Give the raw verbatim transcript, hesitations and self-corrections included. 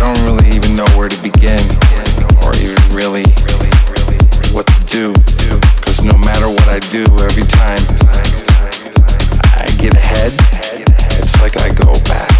don't really even know where to begin, or even really what to do. Cause no matter what I do, every time I get ahead, it's like I go back.